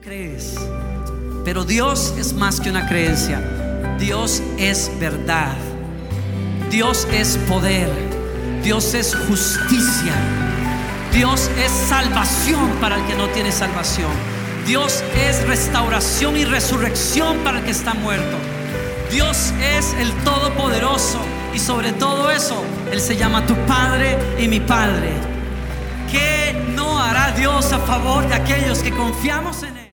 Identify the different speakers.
Speaker 1: crees. Pero Dios es más que una creencia. Dios es verdad. Dios es poder. Dios es justicia. Dios es salvación para el que no tiene salvación. Dios es restauración y resurrección para el que está muerto. Dios es el Todopoderoso. Y sobre todo eso, Él se llama tu Padre y mi Padre. ¿Qué no hará Dios a favor de aquellos que confiamos en Él?